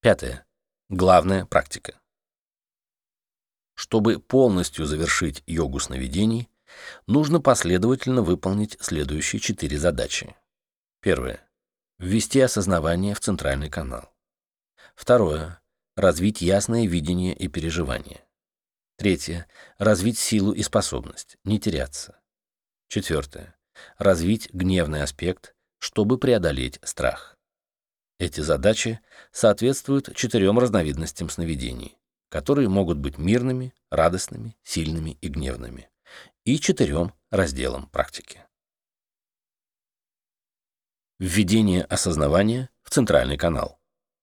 Пятое. Главная практика. Чтобы полностью завершить йогу сновидений, нужно последовательно выполнить следующие 4 задачи. Первое. Ввести осознавание в центральный канал. Второе. Развить ясное видение и переживание. Третье. Развить силу и способность, не теряться. Четвертое. Развить гневный аспект, чтобы преодолеть страх. Эти задачи соответствуют 4 разновидностям сновидений, которые могут быть мирными, радостными, сильными и гневными, и 4 разделам практики. Введение осознавания в центральный канал.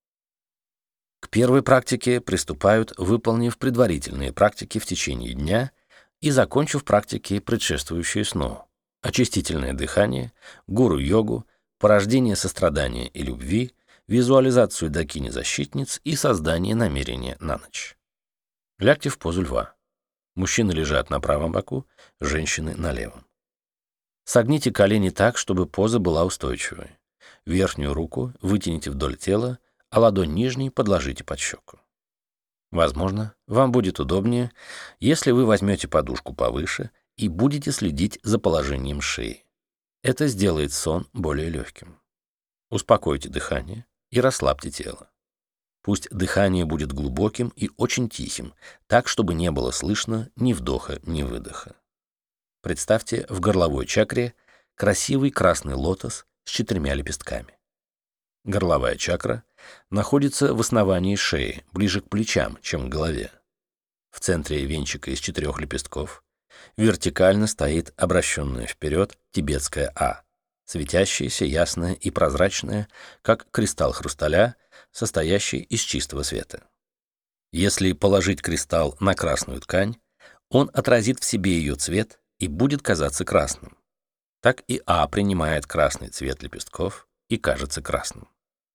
К первой практике приступают, выполнив предварительные практики в течение дня и закончив практики, предшествующие сну: очистительное дыхание, гуру-йогу, порождение сострадания и любви, визуализацию дакини-защитниц и создание намерения на ночь. Лягте в позу льва. Мужчины лежат на правом боку, женщины на левом. Согните колени так, чтобы поза была устойчивой. Верхнюю руку вытяните вдоль тела, а ладонь нижней подложите под щеку. Возможно, вам будет удобнее, если вы возьмете подушку повыше и будете следить за положением шеи. Это сделает сон более легким. Успокойте дыхание и расслабьте тело. Пусть дыхание будет глубоким и очень тихим, так, чтобы не было слышно ни вдоха, ни выдоха. Представьте в горловой чакре красивый красный лотос с 4 лепестками. Горловая чакра находится в основании шеи, ближе к плечам, чем к голове. В центре венчика из 4 лепестков вертикально стоит обращенная вперед тибетская А, светящаяся, ясная и прозрачная, как кристалл хрусталя, состоящий из чистого света. Если положить кристалл на красную ткань, он отразит в себе ее цвет и будет казаться красным. Так и А принимает красный цвет лепестков и кажется красным.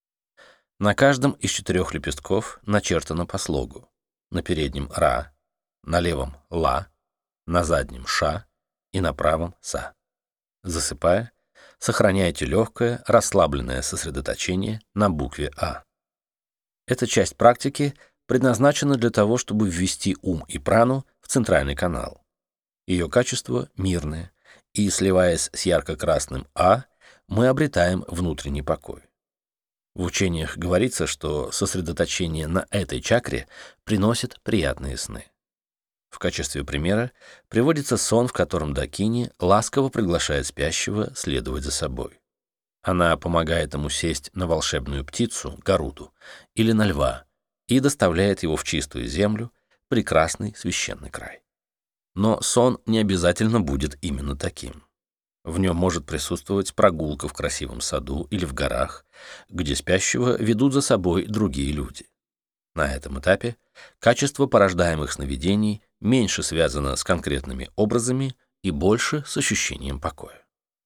На каждом из 4 лепестков начертано по слогу: на переднем Ра, на левом Ла, на заднем Ша и на правом Са. Засыпая, сохраняйте легкое, расслабленное сосредоточение на букве А. Эта часть практики предназначена для того, чтобы ввести ум и прану в центральный канал. Ее качество мирное, и, сливаясь с ярко-красным А, мы обретаем внутренний покой. В учениях говорится, что сосредоточение на этой чакре приносит приятные сны. В качестве примера приводится сон, в котором дакини ласково приглашает спящего следовать за собой. Она помогает ему сесть на волшебную птицу, Гаруду, или на льва, и доставляет его в чистую землю, прекрасный священный край. Но сон не обязательно будет именно таким. В нем может присутствовать прогулка в красивом саду или в горах, где спящего ведут за собой другие люди. На этом этапе качество порождаемых сновидений меньше связано с конкретными образами и больше с ощущением покоя.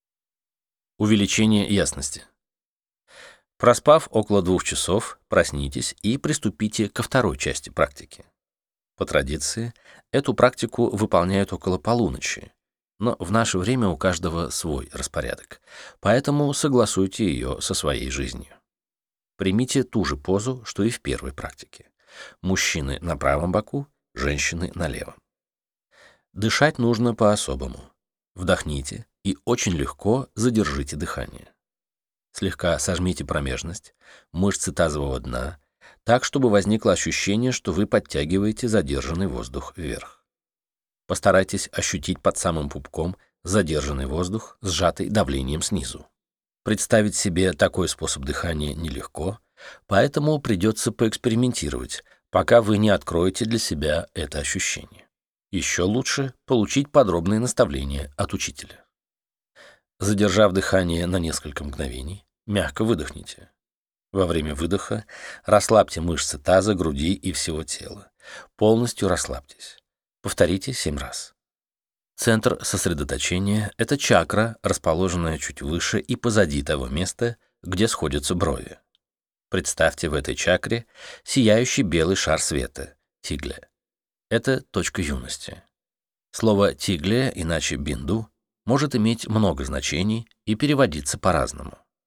Увеличение ясности. Проспав около 2 часов, проснитесь и приступите ко второй части практики. По традиции, эту практику выполняют около полуночи, но в наше время у каждого свой распорядок, поэтому согласуйте ее со своей жизнью. Примите ту же позу, что и в первой практике. Мужчины на правом боку, женщины на левом. Дышать нужно по-особому. Вдохните и очень легко задержите дыхание. Слегка сожмите промежность, мышцы тазового дна, так, чтобы возникло ощущение, что вы подтягиваете задержанный воздух вверх. Постарайтесь ощутить под самым пупком задержанный воздух, сжатый давлением снизу. Представить себе такой способ дыхания нелегко, поэтому придется поэкспериментировать, пока вы не откроете для себя это ощущение. Еще лучше получить подробные наставления от учителя. Задержав дыхание на несколько мгновений, мягко выдохните. Во время выдоха расслабьте мышцы таза, груди и всего тела. Полностью расслабьтесь. Повторите 7 раз. Центр сосредоточения — это чакра, расположенная чуть выше и позади того места, где сходятся брови. Представьте в этой чакре сияющий белый шар света — тигле. Это точка юности. Слово «тигле», иначе «бинду», может иметь много значений и переводиться по-разному.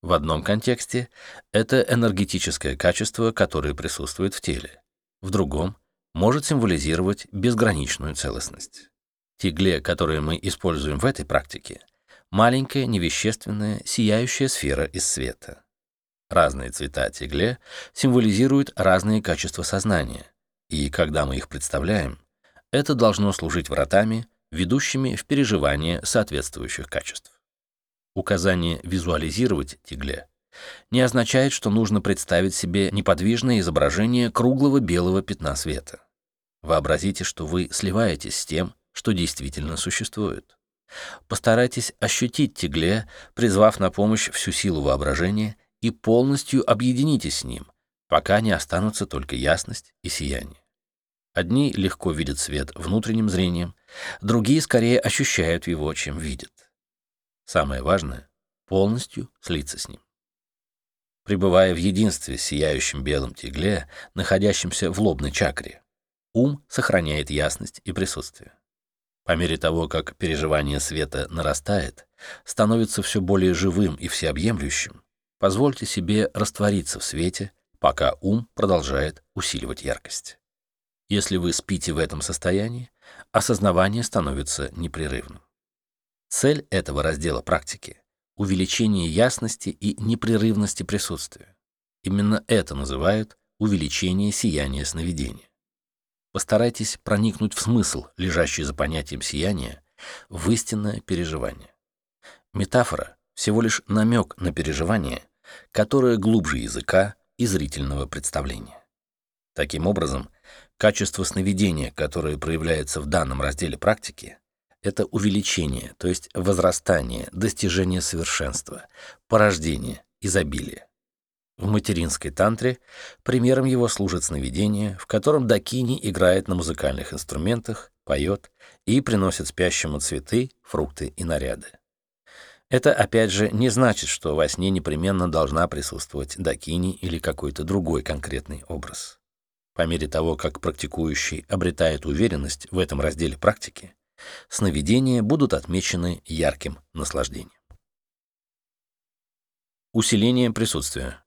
В одном контексте это энергетическое качество, которое присутствует в теле. В другом может символизировать безграничную целостность. Тигле, которые мы используем в этой практике, маленькая невещественная сияющая сфера из света. Разные цвета тигле символизируют разные качества сознания, и когда мы их представляем, это должно служить вратами, ведущими в переживание соответствующих качеств. Указание визуализировать тигле не означает, что нужно представить себе неподвижное изображение круглого белого пятна света. Вообразите, что вы сливаетесь с тем, что действительно существует. Постарайтесь ощутить тигле, призвав на помощь всю силу воображения, и полностью объединитесь с ним, пока не останутся только ясность и сияние. Одни легко видят свет внутренним зрением, другие скорее ощущают его, чем видят. Самое важное — полностью слиться с ним. Пребывая в единстве с сияющим белым тигле, находящимся в лобной чакре, ум сохраняет ясность и присутствие. По мере того, как переживание света нарастает, становится все более живым и всеобъемлющим, позвольте себе раствориться в свете, пока ум продолжает усиливать яркость. Если вы спите в этом состоянии, осознавание становится непрерывным. Цель этого раздела практики — увеличение ясности и непрерывности присутствия. Именно это называют увеличение сияния сновидения. Постарайтесь проникнуть в смысл, лежащий за понятием сияния, в истинное переживание. Метафора — всего лишь намек на переживание, которое глубже языка и зрительного представления. Таким образом, качество сновидения, которое проявляется в данном разделе практики, это увеличение, то есть возрастание, достижение совершенства, порождение, изобилие. В материнской тантре примером его служит сновидение, в котором дакини играет на музыкальных инструментах, поет и приносит спящему цветы, фрукты и наряды. Это, опять же, не значит, что во сне непременно должна присутствовать дакини или какой-то другой конкретный образ. По мере того, как практикующий обретает уверенность в этом разделе практики, сновидения будут отмечены ярким наслаждением. Усиление присутствия.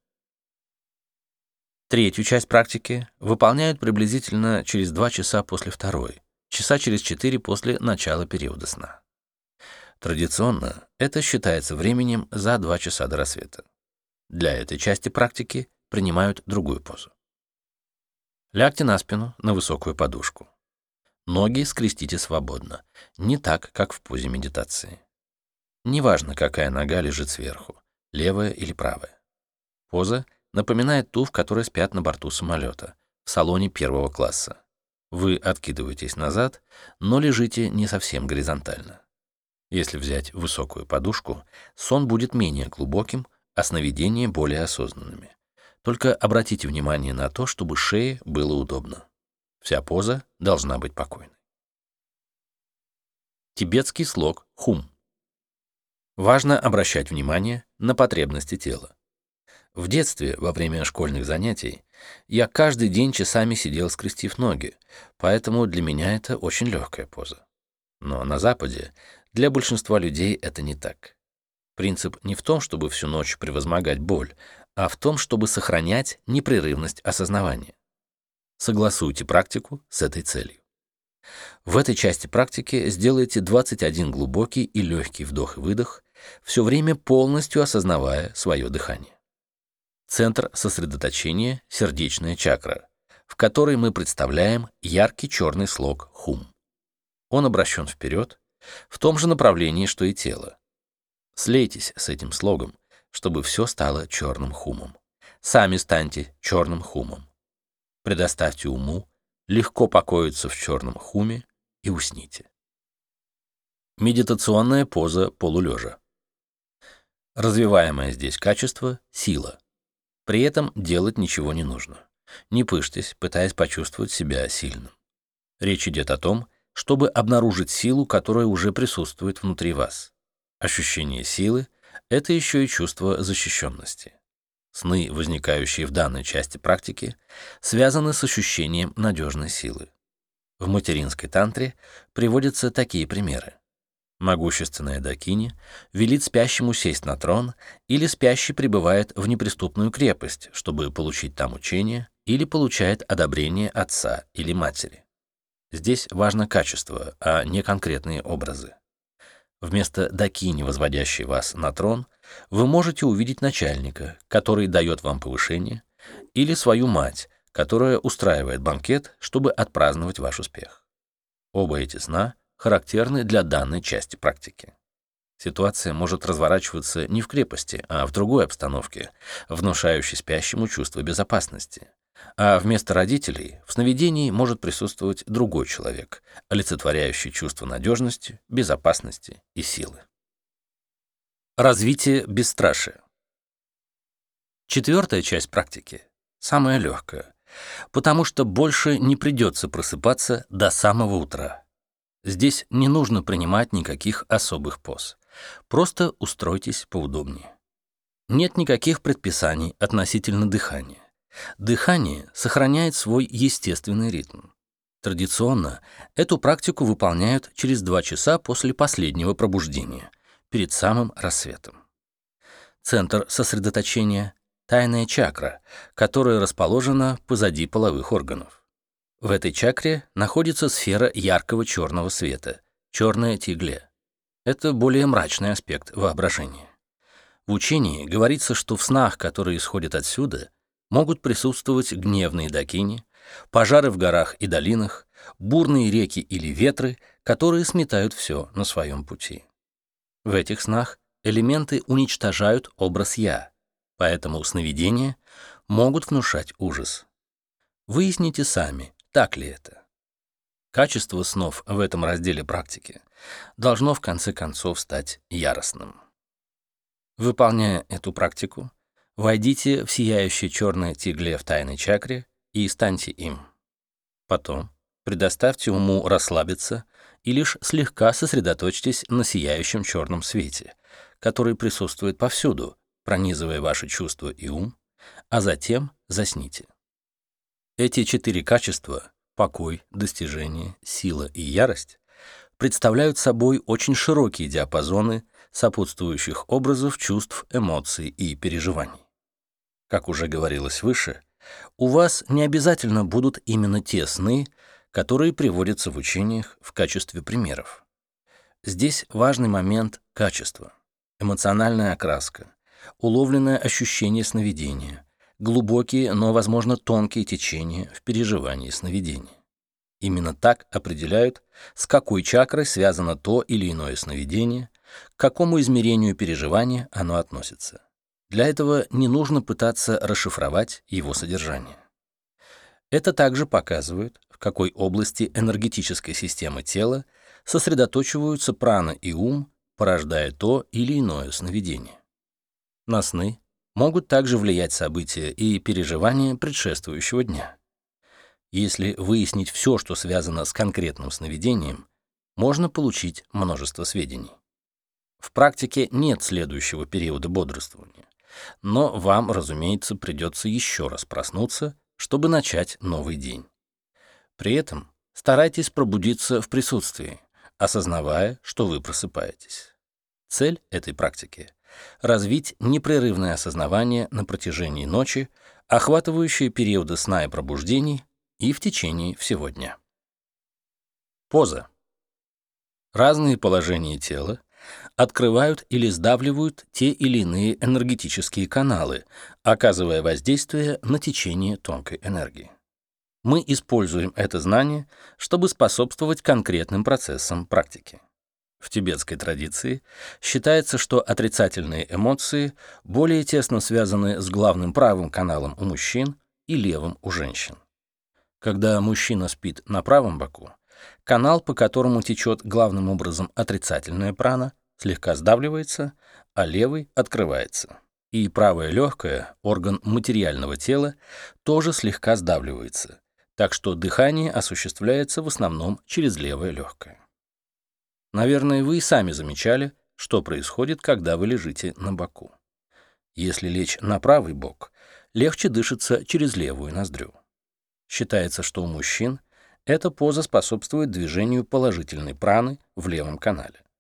Третью часть практики выполняют приблизительно через 2 часа после второй, часа через 4 после начала периода сна. Традиционно это считается временем за 2 часа до рассвета. Для этой части практики принимают другую позу. Лягте на спину на высокую подушку. Ноги скрестите свободно, не так, как в позе медитации. Неважно, какая нога лежит сверху, левая или правая. Поза напоминает ту, в которой спят на борту самолета, в салоне первого класса. Вы откидываетесь назад, но лежите не совсем горизонтально. Если взять высокую подушку, сон будет менее глубоким, а сновидения более осознанными. Только обратите внимание на то, чтобы шее было удобно. Вся поза должна быть покойной. Тибетский слог хум. Важно обращать внимание на потребности тела. В детстве, во время школьных занятий, я каждый день часами сидел, скрестив ноги, поэтому для меня это очень легкая поза. Но на Западе для большинства людей это не так. Принцип не в том, чтобы всю ночь превозмогать боль, а в том, чтобы сохранять непрерывность осознавания. Согласуйте практику с этой целью. В этой части практики сделайте 21 глубокий и легкий вдох и выдох, все время полностью осознавая свое дыхание. Центр сосредоточения — сердечная чакра, в которой мы представляем яркий черный слог хум. Он обращен вперед, в том же направлении, что и тело. Слейтесь с этим слогом, чтобы все стало черным хумом. Сами станьте черным хумом. Предоставьте уму легко покоиться в черном хуме и усните. Медитационная поза полулежа. Развиваемое здесь качество — сила. При этом делать ничего не нужно. Не пыжьтесь, пытаясь почувствовать себя сильным. Речь идет о том, чтобы обнаружить силу, которая уже присутствует внутри вас. Ощущение силы — это еще и чувство защищенности. Сны, возникающие в данной части практики, связаны с ощущением надежной силы. В материнской тантре приводятся такие примеры. Могущественная дакини велит спящему сесть на трон, или спящий прибывает в неприступную крепость, чтобы получить там учение, или получает одобрение отца или матери. Здесь важно качество, а не конкретные образы. Вместо дакини, возводящей вас на трон, вы можете увидеть начальника, который дает вам повышение, или свою мать, которая устраивает банкет, чтобы отпраздновать ваш успех. Оба эти сна характерны для данной части практики. Ситуация может разворачиваться не в крепости, а в другой обстановке, внушающей спящему чувство безопасности. А вместо родителей в сновидении может присутствовать другой человек, олицетворяющий чувство надежности, безопасности и силы. Развитие бесстрашия. Четвертая часть практики самая легкая, потому что больше не придется просыпаться до самого утра. Здесь не нужно принимать никаких особых поз. Просто устройтесь поудобнее. Нет никаких предписаний относительно дыхания. Дыхание сохраняет свой естественный ритм. Традиционно эту практику выполняют через 2 часа после последнего пробуждения, перед самым рассветом. Центр сосредоточения — тайная чакра, которая расположена позади половых органов. В этой чакре находится сфера яркого черного света, черная тигле. Это более мрачный аспект воображения. В учении говорится, что в снах, которые исходят отсюда, могут присутствовать гневные дакини, пожары в горах и долинах, бурные реки или ветры, которые сметают все на своем пути. В этих снах элементы уничтожают образ «я», поэтому сновидения могут внушать ужас. Выясните сами, так ли это. Качество снов в этом разделе практики должно в конце концов стать яростным. Выполняя эту практику, войдите в сияющее черное тигле в тайной чакре и станьте им. Потом предоставьте уму расслабиться и лишь слегка сосредоточьтесь на сияющем черном свете, который присутствует повсюду, пронизывая ваши чувства и ум, а затем засните. Эти 4 качества — покой, достижение, сила и ярость — представляют собой очень широкие диапазоны сопутствующих образов, чувств, эмоций и переживаний. Как уже говорилось выше, у вас не обязательно будут именно те сны, которые приводятся в учениях в качестве примеров. Здесь важный момент — качество, эмоциональная окраска, уловленное ощущение сновидения, глубокие, но, возможно, тонкие течения в переживании сновидения. Именно так определяют, с какой чакрой связано то или иное сновидение, к какому измерению переживания оно относится. Для этого не нужно пытаться расшифровать его содержание. Это также показывает, в какой области энергетической системы тела сосредоточиваются прана и ум, порождая то или иное сновидение. На сны могут также влиять события и переживания предшествующего дня. Если выяснить все, что связано с конкретным сновидением, можно получить множество сведений. В практике нет следующего периода бодрствования, но вам, разумеется, придется еще раз проснуться, чтобы начать новый день. При этом старайтесь пробудиться в присутствии, осознавая, что вы просыпаетесь. Цель этой практики — развить непрерывное осознавание на протяжении ночи, охватывающее периоды сна и пробуждений и в течение всего дня. Поза. Разные положения тела открывают или сдавливают те или иные энергетические каналы, оказывая воздействие на течение тонкой энергии. Мы используем это знание, чтобы способствовать конкретным процессам практики. В тибетской традиции считается, что отрицательные эмоции более тесно связаны с главным правым каналом у мужчин и левым у женщин. Когда мужчина спит на правом боку, канал, по которому течет главным образом отрицательная прана, слегка сдавливается, а левый открывается. И правое легкое, орган материального тела, тоже слегка сдавливается, так что дыхание осуществляется в основном через левое легкое. Наверное, вы и сами замечали, что происходит, когда вы лежите на боку. Если лечь на правый бок, легче дышится через левую ноздрю. Считается, что у мужчин эта поза способствует движению положительной праны в левом канале.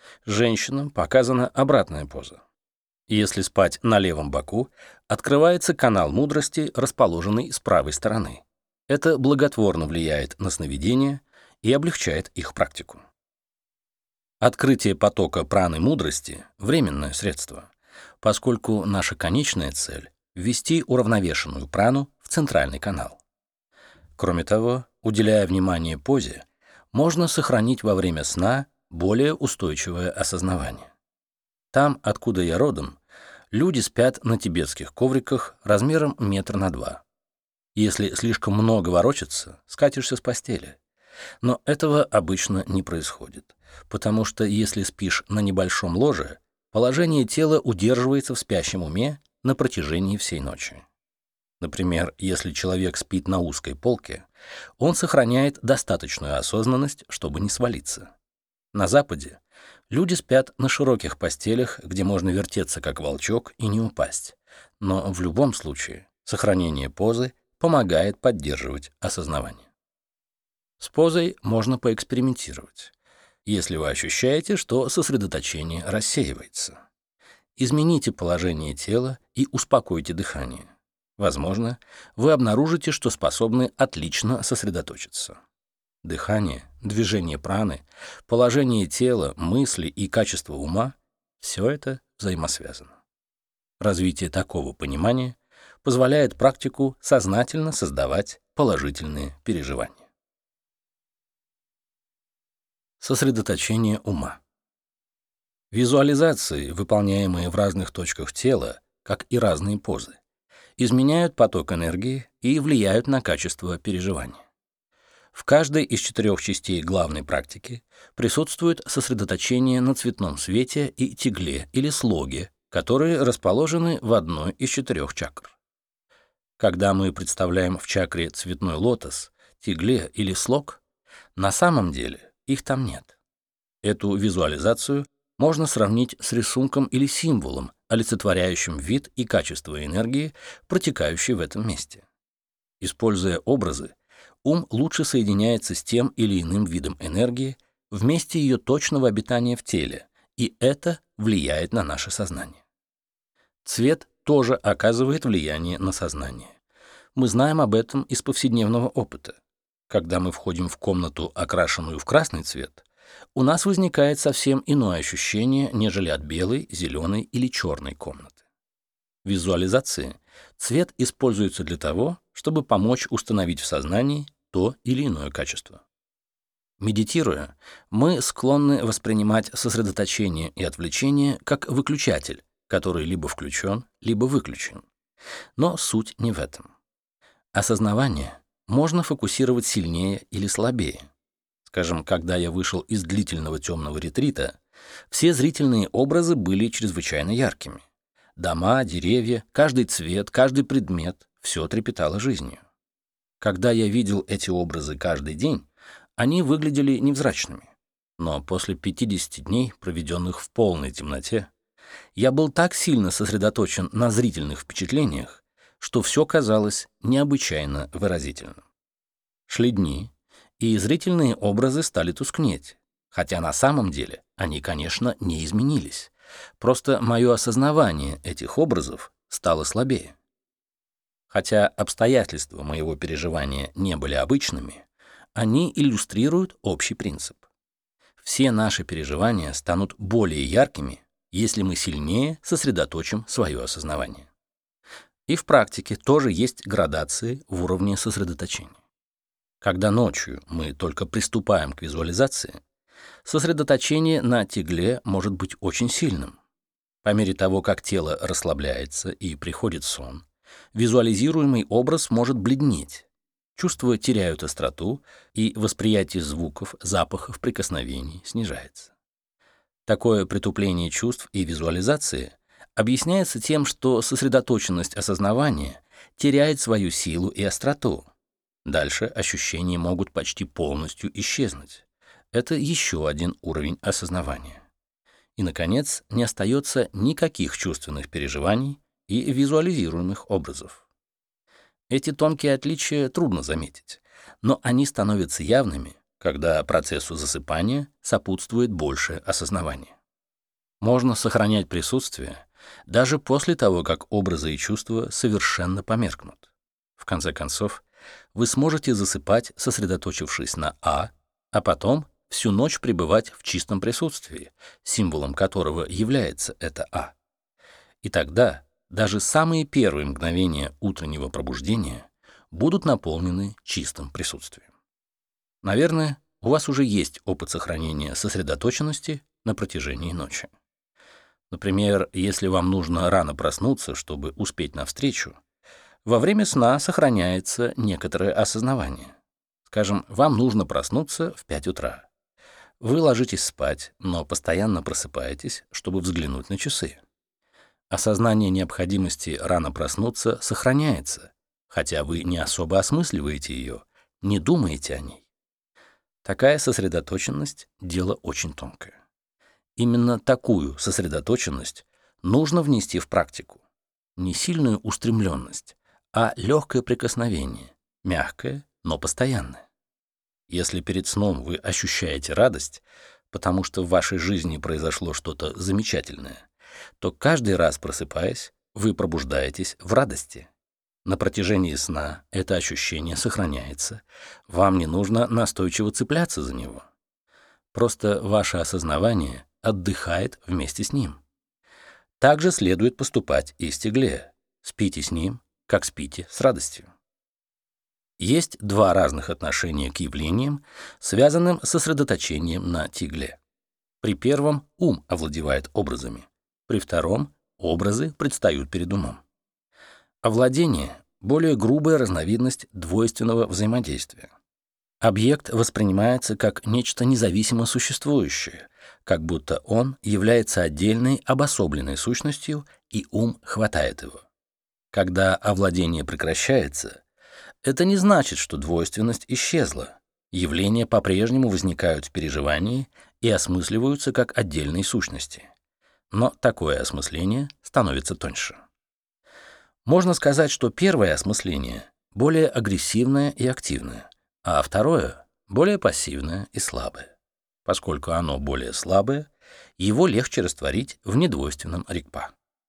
Женщинам показана обратная поза. Если спать на левом боку, открывается канал мудрости, расположенный с правой стороны. Это благотворно влияет на сновидения и облегчает их практику. Открытие потока праны мудрости – временное средство, поскольку наша конечная цель – ввести уравновешенную прану в центральный канал. Кроме того, уделяя внимание позе, можно сохранить во время сна более устойчивое осознавание. Там, откуда я родом, люди спят на тибетских ковриках размером 1,2 м. Если слишком много ворочаться, скатишься с постели. Но этого обычно не происходит, потому что если спишь на небольшом ложе, положение тела удерживается в спящем уме на протяжении всей ночи. Например, если человек спит на узкой полке, он сохраняет достаточную осознанность, чтобы не свалиться. На Западе люди спят на широких постелях, где можно вертеться как волчок и не упасть. Но в любом случае сохранение позы помогает поддерживать осознавание. С позой можно поэкспериментировать, если вы ощущаете, что сосредоточение рассеивается. Измените положение тела и успокойте дыхание. Возможно, вы обнаружите, что способны отлично сосредоточиться. Дыхание, движение праны, положение тела, мысли и качество ума – все это взаимосвязано. Развитие такого понимания позволяет практику сознательно создавать положительные переживания. Сосредоточение ума. Визуализации, выполняемые в разных точках тела, как и разные позы, изменяют поток энергии и влияют на качество переживания. В каждой из 4 частей главной практики присутствует сосредоточение на цветном свете и тигле или слоге, которые расположены в одной из 4 чакр. Когда мы представляем в чакре цветной лотос, тигле или слог, на самом деле их там нет. Эту визуализацию можно сравнить с рисунком или символом, олицетворяющим вид и качество энергии, протекающей в этом месте. Используя образы, ум лучше соединяется с тем или иным видом энергии в месте ее точного обитания в теле, и это влияет на наше сознание. Цвет тоже оказывает влияние на сознание. Мы знаем об этом из повседневного опыта. Когда мы входим в комнату, окрашенную в красный цвет, у нас возникает совсем иное ощущение, нежели от белой, зеленой или черной комнаты. В визуализации цвет используется для того, чтобы помочь установить в сознании то или иное качество. Медитируя, мы склонны воспринимать сосредоточение и отвлечение как выключатель, который либо включен, либо выключен. Но суть не в этом. Осознавание можно фокусировать сильнее или слабее. Скажем, когда я вышел из длительного темного ретрита, все зрительные образы были чрезвычайно яркими. Дома, деревья, каждый цвет, каждый предмет — все трепетало жизнью. Когда я видел эти образы каждый день, они выглядели невзрачными. Но после 50 дней, проведенных в полной темноте, я был так сильно сосредоточен на зрительных впечатлениях, что все казалось необычайно выразительным. Шли дни, и зрительные образы стали тускнеть, хотя на самом деле они, конечно, не изменились. Просто мое осознавание этих образов стало слабее. Хотя обстоятельства моего переживания не были обычными, они иллюстрируют общий принцип. Все наши переживания станут более яркими, если мы сильнее сосредоточим свое осознавание. И в практике тоже есть градации в уровне сосредоточения. Когда ночью мы только приступаем к визуализации, сосредоточение на тигле может быть очень сильным. По мере того, как тело расслабляется и приходит сон, визуализируемый образ может бледнеть. Чувства теряют остроту, и восприятие звуков, запахов, прикосновений снижается. Такое притупление чувств и визуализации объясняется тем, что сосредоточенность осознавания теряет свою силу и остроту. Дальше ощущения могут почти полностью исчезнуть. Это еще один уровень осознавания. И, наконец, не остается никаких чувственных переживаний и визуализируемых образов. Эти тонкие отличия трудно заметить, но они становятся явными, когда процессу засыпания сопутствует больше осознавания. Можно сохранять присутствие даже после того, как образы и чувства совершенно померкнут. В конце концов, вы сможете засыпать, сосредоточившись на а потом всю ночь пребывать в чистом присутствии, символом которого является это А. И тогда даже самые первые мгновения утреннего пробуждения будут наполнены чистым присутствием. Наверное, у вас уже есть опыт сохранения сосредоточенности на протяжении ночи. Например, если вам нужно рано проснуться, чтобы успеть на встречу, во время сна сохраняется некоторое осознавание. Скажем, вам нужно проснуться в 5 утра. Вы ложитесь спать, но постоянно просыпаетесь, чтобы взглянуть на часы. Осознание необходимости рано проснуться сохраняется, хотя вы не особо осмысливаете ее, не думаете о ней. Такая сосредоточенность – дело очень тонкое. Именно такую сосредоточенность нужно внести в практику. Не сильную устремленность, а легкое прикосновение, мягкое, но постоянное. Если перед сном вы ощущаете радость, потому что в вашей жизни произошло что-то замечательное, то каждый раз, просыпаясь, вы пробуждаетесь в радости. На протяжении сна это ощущение сохраняется, вам не нужно настойчиво цепляться за него. Просто ваше осознавание отдыхает вместе с ним. Также следует поступать и с Тегле. Спите с ним, как спите с радостью. Есть два разных отношения к явлениям, связанным с сосредоточением на Тегле. При первом ум овладевает образами, при втором образы предстают перед умом. Овладение — более грубая разновидность двойственного взаимодействия. Объект воспринимается как нечто независимо существующее, как будто он является отдельной обособленной сущностью, и ум хватает его. Когда овладение прекращается, это не значит, что двойственность исчезла. Явления по-прежнему возникают в переживании и осмысливаются как отдельные сущности. Но такое осмысление становится тоньше. Можно сказать, что первое осмысление более агрессивное и активное, а второе более пассивное и слабое. Поскольку оно более слабое, его легче растворить в недвойственном ригпа.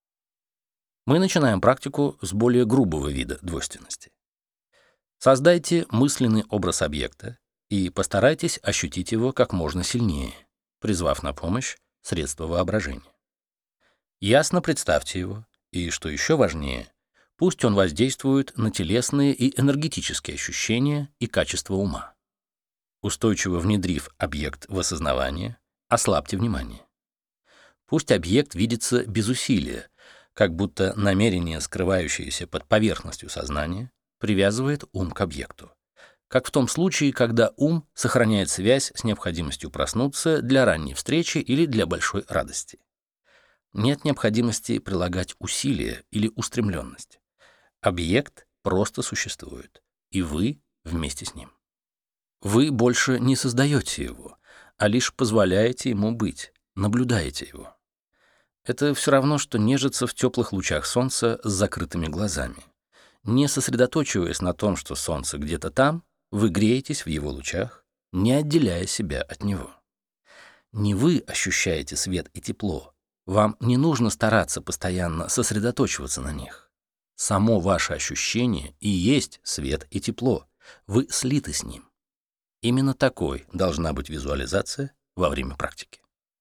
Мы начинаем практику с более грубого вида двойственности. Создайте мысленный образ объекта и постарайтесь ощутить его как можно сильнее, призвав на помощь средства воображения. Ясно представьте его, и, что еще важнее, пусть он воздействует на телесные и энергетические ощущения и качества ума. Устойчиво внедрив объект в осознавание, ослабьте внимание. Пусть объект видится без усилия, как будто намерение, скрывающееся под поверхностью сознания, привязывает ум к объекту, как в том случае, когда ум сохраняет связь с необходимостью проснуться для ранней встречи или для большой радости. Нет необходимости прилагать усилия или устремленность. Объект просто существует, и вы вместе с ним. Вы больше не создаете его, а лишь позволяете ему быть, наблюдаете его. Это все равно, что нежиться в теплых лучах солнца с закрытыми глазами. Не сосредоточиваясь на том, что солнце где-то там, вы греетесь в его лучах, не отделяя себя от него. Не вы ощущаете свет и тепло, вам не нужно стараться постоянно сосредоточиваться на них. Само ваше ощущение и есть свет и тепло, вы слиты с ним. Именно такой должна быть визуализация во время практики.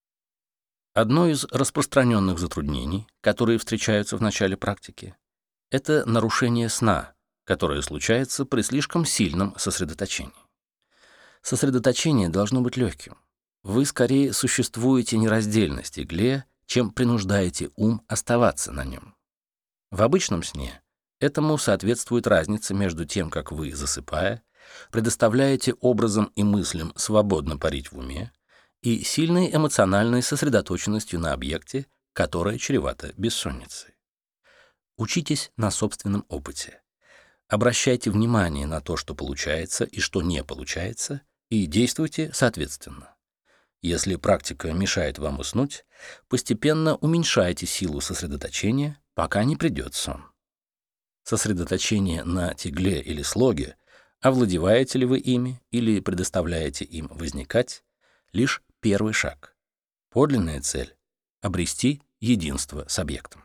Одно из распространенных затруднений, которые встречаются в начале практики, это нарушение сна, которое случается при слишком сильном сосредоточении. Сосредоточение должно быть легким. Вы скорее существуете нераздельно с Тегле, чем принуждаете ум оставаться на нем. В обычном сне этому соответствует разница между тем, как вы, засыпая, предоставляете образам и мыслям свободно парить в уме, и сильной эмоциональной сосредоточенностью на объекте, которая чревата бессонницей. Учитесь на собственном опыте. Обращайте внимание на то, что получается и что не получается, и действуйте соответственно. Если практика мешает вам уснуть, постепенно уменьшайте силу сосредоточения, пока не придет сон. Сосредоточение на Тегле или слоге, овладеваете ли вы ими или предоставляете им возникать, лишь первый шаг. Подлинная цель обрести единство с объектом.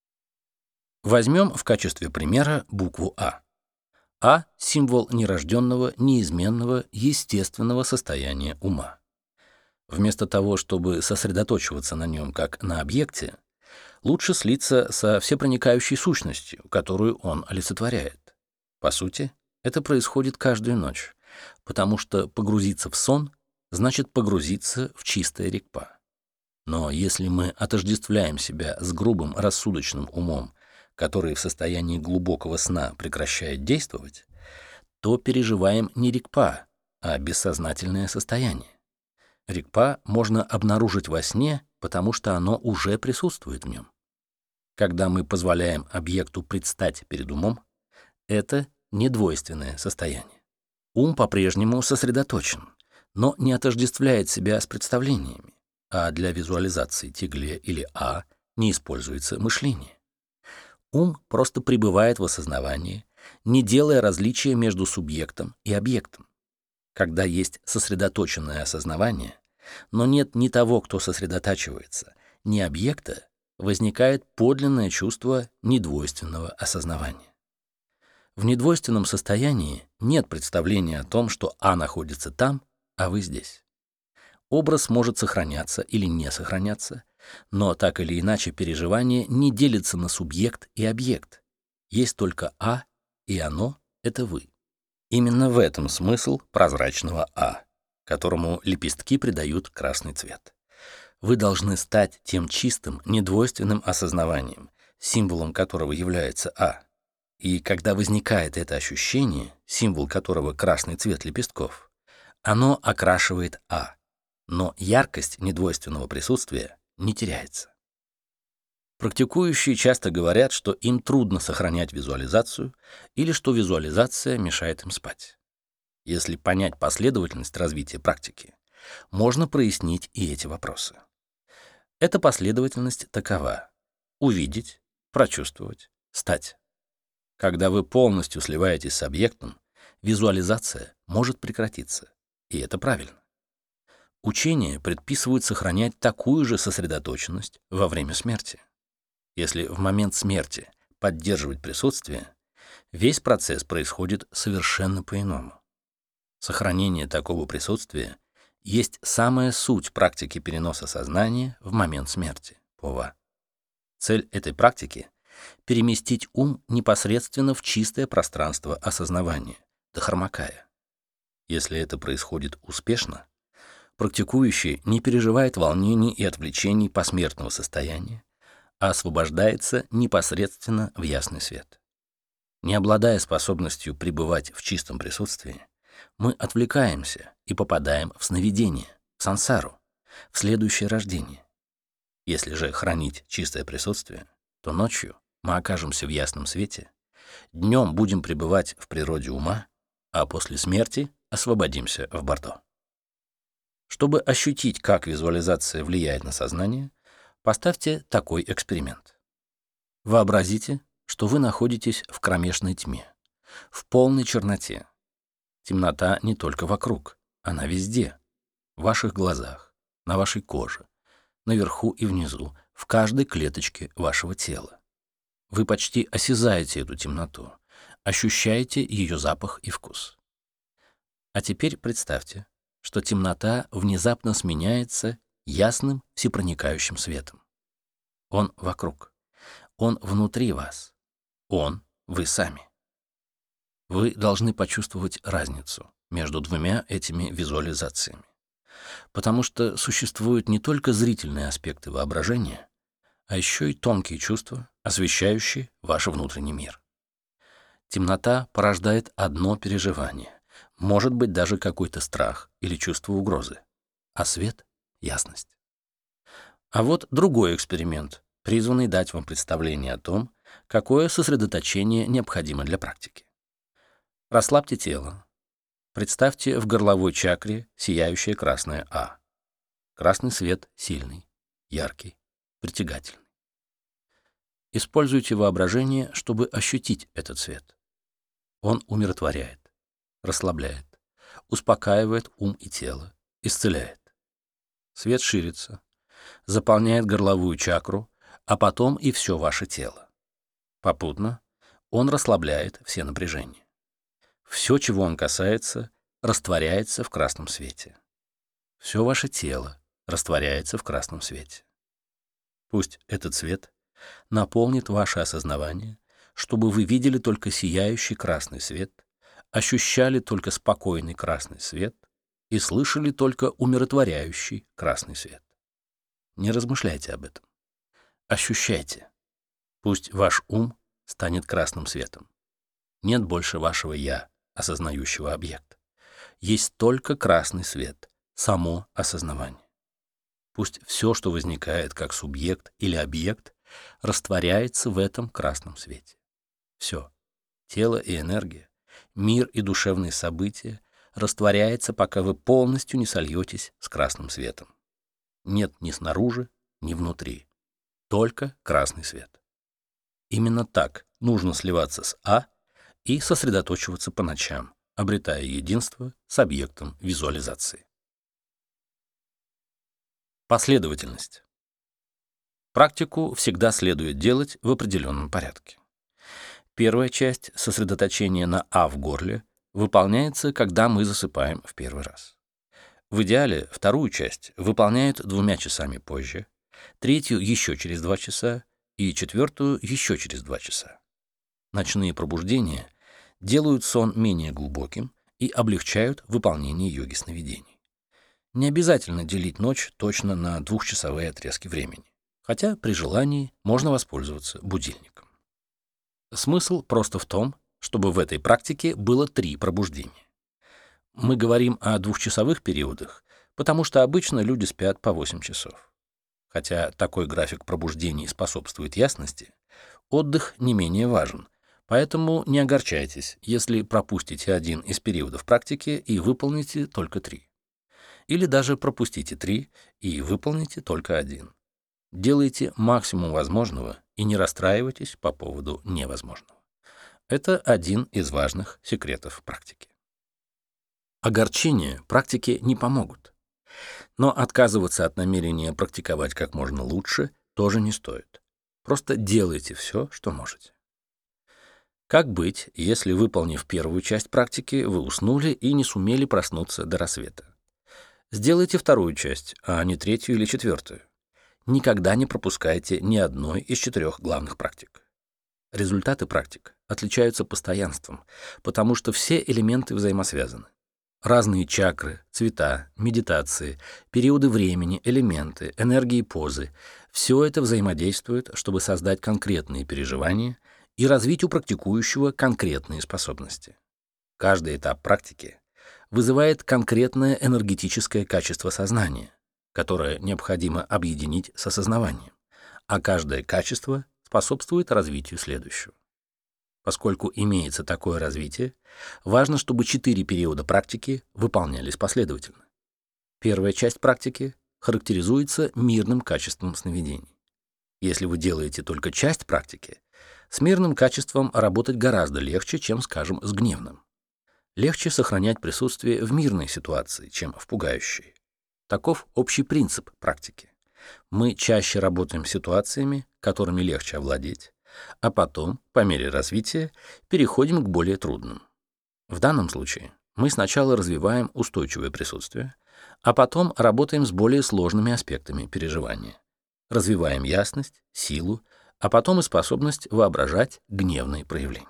Возьмем в качестве примера букву А. А — символ нерожденного, неизменного, естественного состояния ума. Вместо того, чтобы сосредоточиваться на нем как на объекте, лучше слиться со всепроникающей сущностью, которую он олицетворяет. По сути, это происходит каждую ночь, потому что погрузиться в сон значит погрузиться в чистое рикпа. Но если мы отождествляем себя с грубым рассудочным умом, который в состоянии глубокого сна прекращает действовать, то переживаем не рикпа, а бессознательное состояние. Рикпа можно обнаружить во сне, потому что оно уже присутствует в нем. Когда мы позволяем объекту предстать перед умом, это недвойственное состояние. Ум по-прежнему сосредоточен, но не отождествляет себя с представлениями, а для визуализации тигле или А не используется мышление. Ум просто пребывает в осознавании, не делая различия между субъектом и объектом. Когда есть сосредоточенное осознавание, но нет ни того, кто сосредотачивается, ни объекта, возникает подлинное чувство недвойственного осознавания. В недвойственном состоянии нет представления о том, что А находится там, а вы здесь. Образ может сохраняться или не сохраняться, но так или иначе переживание не делится на субъект и объект. Есть только А, и оно — это вы. Именно в этом смысл прозрачного А, которому лепестки придают красный цвет. Вы должны стать тем чистым, недвойственным осознаванием, символом которого является А. И когда возникает это ощущение, символ которого красный цвет лепестков, оно окрашивает А, но яркость недвойственного присутствия не теряется. Практикующие часто говорят, что им трудно сохранять визуализацию или что визуализация мешает им спать. Если понять последовательность развития практики, можно прояснить и эти вопросы. Эта последовательность такова: увидеть, прочувствовать, стать. Когда вы полностью сливаетесь с объектом, визуализация может прекратиться, и это правильно. Учения предписывают сохранять такую же сосредоточенность во время смерти. Если в момент смерти поддерживать присутствие, весь процесс происходит совершенно по-иному. Сохранение такого присутствия есть самая суть практики переноса сознания в момент смерти, пова. Цель этой практики — переместить ум непосредственно в чистое пространство осознавания, дхармакая. Если это происходит успешно, практикующий не переживает волнений и отвлечений посмертного состояния, а освобождается непосредственно в ясный свет. Не обладая способностью пребывать в чистом присутствии, мы отвлекаемся и попадаем в сновидение, в сансару, в следующее рождение. Если же хранить чистое присутствие, то ночью мы окажемся в ясном свете, днем будем пребывать в природе ума, а после смерти освободимся в Бордо. Чтобы ощутить, как визуализация влияет на сознание, поставьте такой эксперимент. Вообразите, что вы находитесь в кромешной тьме, в полной черноте. Темнота не только вокруг, она везде, в ваших глазах, на вашей коже, наверху и внизу, в каждой клеточке вашего тела. Вы почти осязаете эту темноту, ощущаете ее запах и вкус. А теперь представьте, что темнота внезапно сменяется ясным всепроникающим светом. Он вокруг, он внутри вас, он — вы сами. Вы должны почувствовать разницу между двумя этими визуализациями, потому что существуют не только зрительные аспекты воображения, а еще и тонкие чувства, освещающие ваш внутренний мир. Темнота порождает одно переживание, может быть даже какой-то страх или чувство угрозы, а свет — ясность. А вот другой эксперимент, призванный дать вам представление о том, какое сосредоточение необходимо для практики. Расслабьте тело. Представьте в горловой чакре сияющее красное А. Красный свет сильный, яркий, притягательный. Используйте воображение, чтобы ощутить этот свет. Он умиротворяет, расслабляет, успокаивает ум и тело, исцеляет. Свет ширится, заполняет горловую чакру, а потом и все ваше тело. Попутно он расслабляет все напряжения. Все, чего он касается, растворяется в красном свете. Все ваше тело растворяется в красном свете. Пусть этот свет наполнит ваше осознавание, чтобы вы видели только сияющий красный свет, ощущали только спокойный красный свет и слышали только умиротворяющий красный свет. Не размышляйте об этом. Ощущайте. Пусть ваш ум станет красным светом. Нет больше вашего «я», осознающего объект. Есть только красный свет, само осознавание. Пусть все, что возникает как субъект или объект, растворяется в этом красном свете. Все. Тело и энергия, мир и душевные события растворяется, пока вы полностью не сольетесь с красным светом. Нет ни снаружи, ни внутри. Только красный свет. Именно так нужно сливаться с «а» и сосредоточиваться по ночам, обретая единство с объектом визуализации. Последовательность. Практику всегда следует делать в определенном порядке. Первая часть сосредоточения на «а» в горле выполняется, когда мы засыпаем в первый раз. В идеале вторую часть выполняют 2 часами позже, третью еще через 2 часа и четвертую еще через 2 часа. Ночные пробуждения делают сон менее глубоким и облегчают выполнение йоги сновидений. Не обязательно делить ночь точно на 2-часовые отрезки времени, хотя при желании можно воспользоваться будильником. Смысл просто в том, чтобы в этой практике было 3 пробуждения. Мы говорим о 2-часовых периодах, потому что обычно люди спят по 8 часов. Хотя такой график пробуждений способствует ясности, отдых не менее важен, поэтому не огорчайтесь, если пропустите один из периодов практики и выполните только 3. Или даже пропустите 3 и выполните только 1. Делайте максимум возможного и не расстраивайтесь по поводу невозможного. Это один из важных секретов практики. Огорчения практике не помогут. Но отказываться от намерения практиковать как можно лучше тоже не стоит. Просто делайте все, что можете. Как быть, если, выполнив первую часть практики, вы уснули и не сумели проснуться до рассвета? Сделайте вторую часть, а не третью или четвертую. Никогда не пропускайте ни одной из 4 главных практик. Результаты практик отличаются постоянством, потому что все элементы взаимосвязаны. Разные чакры, цвета, медитации, периоды времени, элементы, энергии позы — все это взаимодействует, чтобы создать конкретные переживания и развить у практикующего конкретные способности. Каждый этап практики вызывает конкретное энергетическое качество сознания, которое необходимо объединить с осознаванием, а каждое качество способствует развитию следующего. Поскольку имеется такое развитие, важно, чтобы 4 периода практики выполнялись последовательно. Первая часть практики характеризуется мирным качеством сновидений. Если вы делаете только часть практики, с мирным качеством работать гораздо легче, чем, скажем, с гневным. Легче сохранять присутствие в мирной ситуации, чем в пугающей. Таков общий принцип практики. Мы чаще работаем с ситуациями, которыми легче овладеть, а потом, по мере развития, переходим к более трудным. В данном случае мы сначала развиваем устойчивое присутствие, а потом работаем с более сложными аспектами переживания. Развиваем ясность, силу, а потом и способность воображать гневные проявления.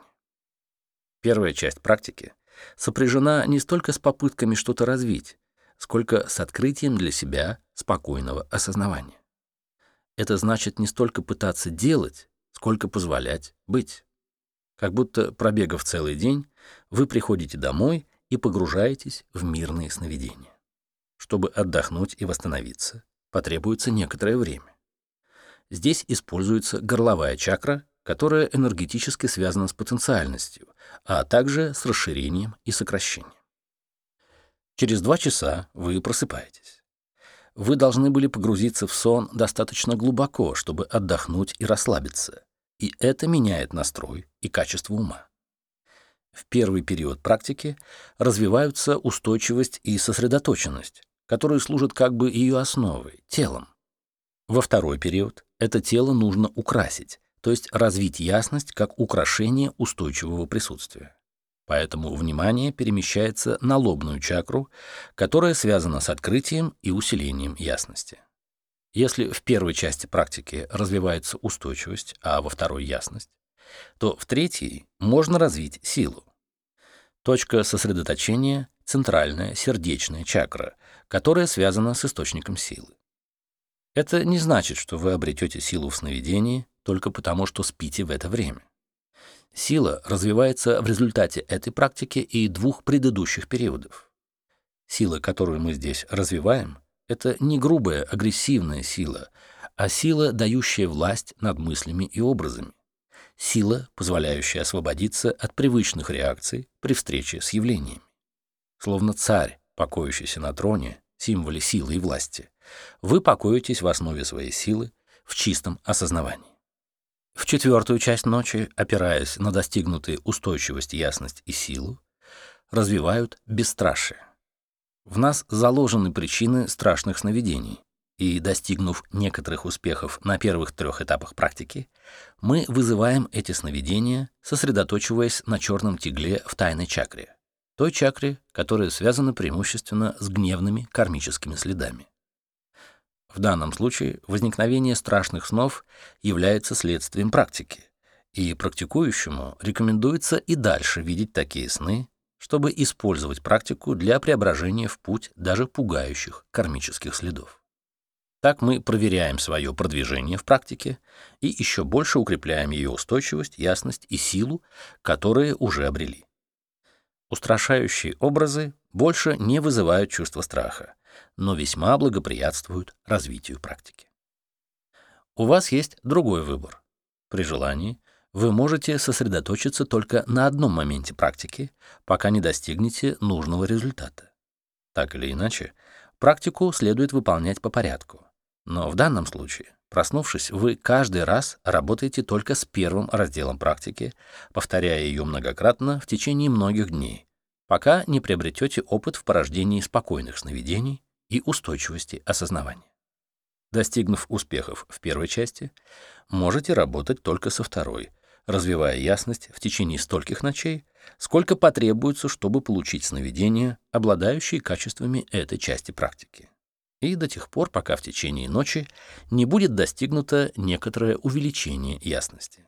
Первая часть практики сопряжена не столько с попытками что-то развить, сколько с открытием для себя спокойного осознавания. Это значит не столько пытаться делать, сколько позволять быть. Как будто, пробегав целый день, вы приходите домой и погружаетесь в мирные сновидения. Чтобы отдохнуть и восстановиться, потребуется некоторое время. Здесь используется горловая чакра, которая энергетически связана с потенциальностью, а также с расширением и сокращением. Через 2 часа вы просыпаетесь. Вы должны были погрузиться в сон достаточно глубоко, чтобы отдохнуть и расслабиться, и это меняет настрой и качество ума. В первый период практики развиваются устойчивость и сосредоточенность, которые служат как бы ее основой, телом. Во второй период это тело нужно украсить, то есть развить ясность как украшение устойчивого присутствия. Поэтому внимание перемещается на лобную чакру, которая связана с открытием и усилением ясности. Если в первой части практики развивается устойчивость, а во второй — ясность, то в третьей можно развить силу. Точка сосредоточения — центральная сердечная чакра, которая связана с источником силы. Это не значит, что вы обретете силу в сновидении только потому, что спите в это время. Сила развивается в результате этой практики и двух предыдущих периодов. Сила, которую мы здесь развиваем, это не грубая, агрессивная сила, а сила, дающая власть над мыслями и образами. Сила, позволяющая освободиться от привычных реакций при встрече с явлениями. Словно царь, покоящийся на троне, символе силы и власти, вы покоитесь в основе своей силы в чистом осознавании. В четвертую часть ночи, опираясь на достигнутые устойчивость, ясность и силу, развивают бесстрашие. В нас заложены причины страшных сновидений, и, достигнув некоторых успехов на первых 3 этапах практики, мы вызываем эти сновидения, сосредоточиваясь на черном тигле в тайной чакре, той чакре, которая связана преимущественно с гневными кармическими следами. В данном случае возникновение страшных снов является следствием практики, и практикующему рекомендуется и дальше видеть такие сны, чтобы использовать практику для преображения в путь даже пугающих кармических следов. Так мы проверяем свое продвижение в практике и еще больше укрепляем ее устойчивость, ясность и силу, которые уже обрели. Устрашающие образы больше не вызывают чувства страха, но весьма благоприятствуют развитию практики. У вас есть другой выбор. При желании вы можете сосредоточиться только на одном моменте практики, пока не достигнете нужного результата. Так или иначе, практику следует выполнять по порядку. Но в данном случае, проснувшись, вы каждый раз работаете только с первым разделом практики, повторяя ее многократно в течение многих дней, пока не приобретете опыт в порождении спокойных сновидений и устойчивости осознавания. Достигнув успехов в первой части, можете работать только со второй, развивая ясность в течение стольких ночей, сколько потребуется, чтобы получить сновидения, обладающие качествами этой части практики, и до тех пор, пока в течение ночи не будет достигнуто некоторое увеличение ясности.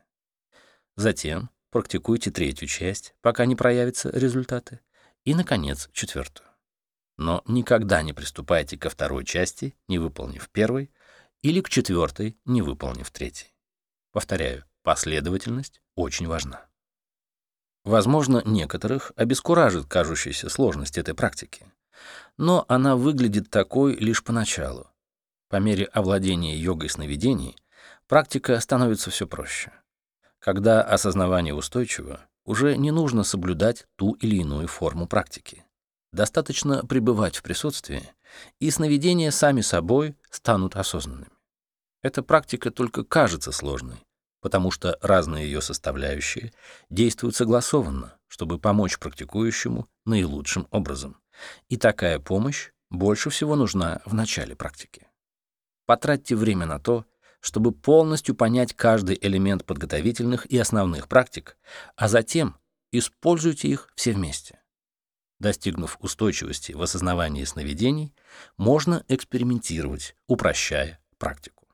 Затем практикуйте третью часть, пока не проявятся результаты, и, наконец, четвертую. Но никогда не приступайте ко второй части, не выполнив первой, или к четвертой, не выполнив третьей. Повторяю, последовательность очень важна. Возможно, некоторых обескуражит кажущаяся сложность этой практики, но она выглядит такой лишь поначалу. По мере овладения йогой сновидений практика становится все проще. Когда осознавание устойчиво, уже не нужно соблюдать ту или иную форму практики. Достаточно пребывать в присутствии, и сновидения сами собой станут осознанными. Эта практика только кажется сложной, потому что разные ее составляющие действуют согласованно, чтобы помочь практикующему наилучшим образом. И такая помощь больше всего нужна в начале практики. Потратьте время на то, чтобы полностью понять каждый элемент подготовительных и основных практик, а затем используйте их все вместе. Достигнув устойчивости в осознавании сновидений, можно экспериментировать, упрощая практику.